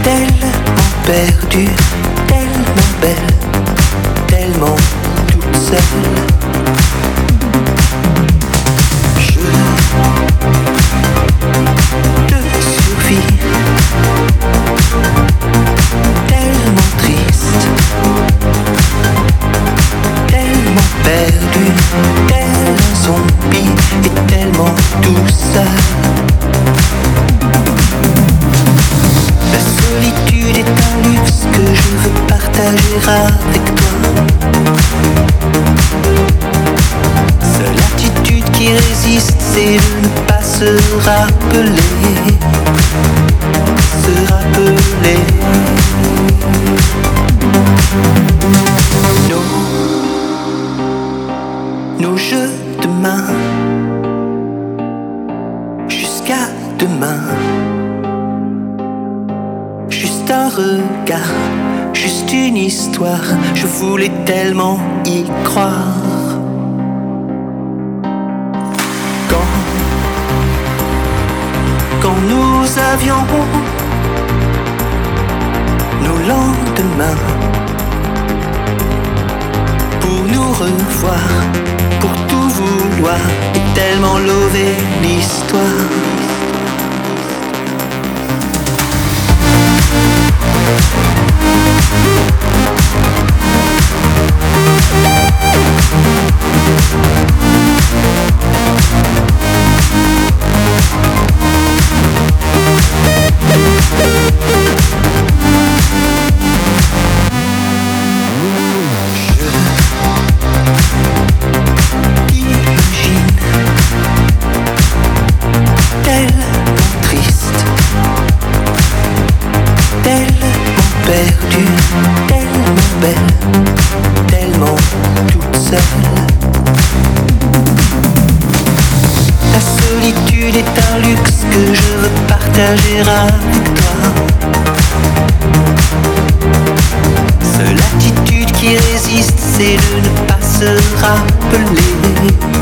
tellement perdue, tellement belle, tellement toute seule. Je te survis, tellement triste, tellement perdu, tel un zombie et tellement tout seul. La solitude est un luxe que je veux partager avec toi. Seule attitude qui résiste, c'est de ne pas se rappeler. Se rappeler. Nos jeux de main jusqu'à demain. Juste un regard, juste une histoire. Je voulais tellement y croire. Quand nous avions nos lendemains pour nous revoir, pour tout vouloir et tellement lever l'histoire. Perdue, tellement belle, tellement toute seule. La solitude est un luxe que je veux partager avec toi. Seule attitude qui résiste, c'est de ne pas se rappeler.